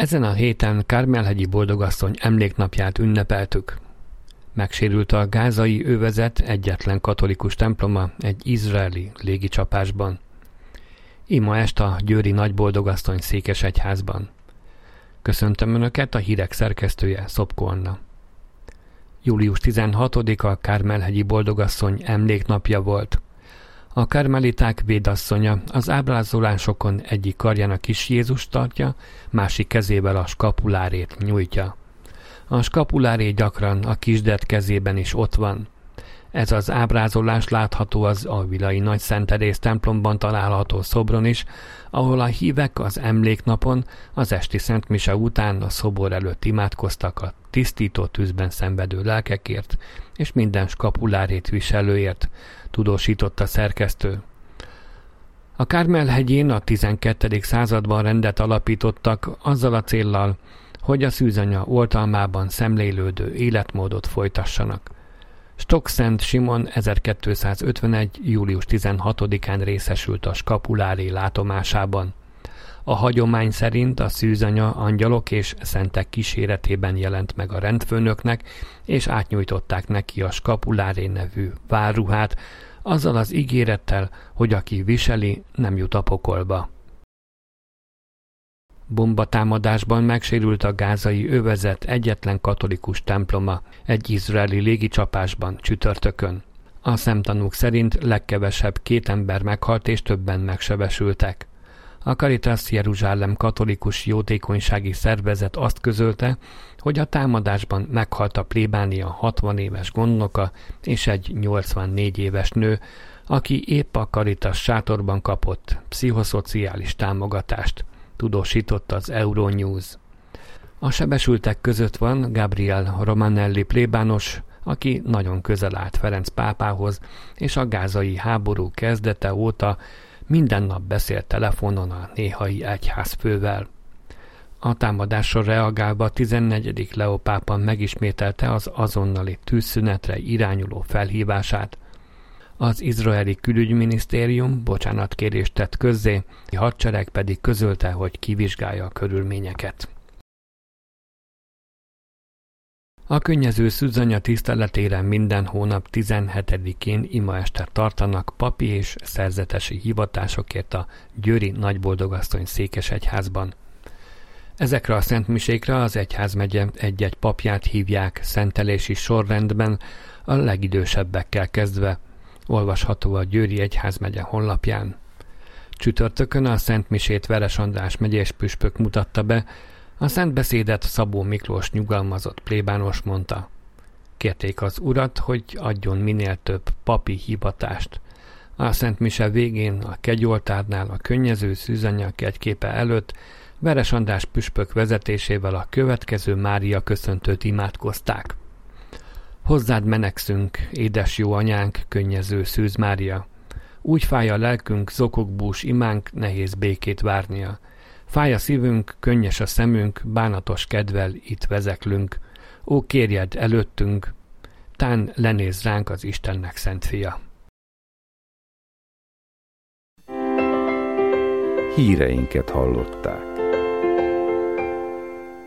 Ezen a héten Kármel-hegyi boldogasszony emléknapját ünnepeltük. Megsérült a gázai övezet egyetlen katolikus temploma egy izraeli légicsapásban. Ima est a győri nagyboldogasszony székesegyházban. Köszöntöm Önöket, a hírek szerkesztője Szopko Anna. Július 16-a Kármel-hegyi boldogasszony emléknapja volt. A karmeliták védasszonya az ábrázolásokon egyik karján a kis Jézust tartja, másik kezével a skapulárét nyújtja. A skapuláré gyakran a kisdet kezében is ott van. Ez az ábrázolás látható az Alvilai Nagy Szent Teréz templomban található szobron is, ahol a hívek az emléknapon, az esti Szent Mise után a szobor előtt imádkoztak a tisztító tűzben szenvedő lelkekért és minden skapulárét viselőért, tudósította szerkesztő. A Kármel-hegyén a 12. században rendet alapítottak azzal a céllal, hogy a szűzanya oltalmában szemlélődő életmódot folytassanak. Stokkszent Simon 1251. július 16-án részesült a skapuláré látomásában. A hagyomány szerint a szűzanya angyalok és szentek kíséretében jelent meg a rendfőnöknek, és átnyújtották neki a skapuláré nevű várruhát, azzal az ígérettel, hogy aki viseli, nem jut a pokolba. Bombatámadásban megsérült a gázai övezet egyetlen katolikus temploma egy izraeli légicsapásban csütörtökön. A szemtanúk szerint legkevesebb 2 ember meghalt és többen megsebesültek. A Caritas Jeruzsálem katolikus jótékonysági szervezet azt közölte, hogy a támadásban meghalt a plébánia 60 éves gondnoka és egy 84 éves nő, aki épp a Caritas sátorban kapott pszichoszociális támogatást, tudósított az Euronews. A sebesültek között van Gabriel Romanelli plébános, aki nagyon közel állt Ferenc pápához, és a gázai háború kezdete óta minden nap beszélt telefonon a néhai egyházfővel. A támadásra reagálva 14. Leó pápa megismételte az azonnali tűzszünetre irányuló felhívását. Az izraeli külügyminisztérium bocsánatkérést tett közzé, a hadsereg pedig közölte, hogy kivizsgálja a körülményeket. A könnyező szűzanya tiszteletére minden hónap 17-én imaestet tartanak papi és szerzetesi hivatásokért a győri nagyboldogasszony székesegyházban. Ezekre a szentmisékre az egyházmegye egy-egy papját hívják szentelési sorrendben, a legidősebbekkel kezdve. Olvasható a Győri Egyházmegye honlapján. Csütörtökön a szentmisét Veres András megyés püspök mutatta be, a szentbeszédet Szabó Miklós nyugalmazott plébános mondta. Kérték az urat, hogy adjon minél több papi hivatást. A szentmise végén a kegyoltárnál a könnyező szűzanya kegyképe előtt Veres András püspök vezetésével a következő Mária köszöntőt imádkozták. Hozzád menekszünk, édes jó anyánk, könnyező Szűz Mária. Úgy fáj a lelkünk, zokogбús imánk, nehéz békét várnia. Fáj a szívünk, könnyes a szemünk, bánatos kedvel itt vezeklünk. Ó, kérjed előttünk, tán lenéz ránk az Istennek szent fia. Híreinket hallották.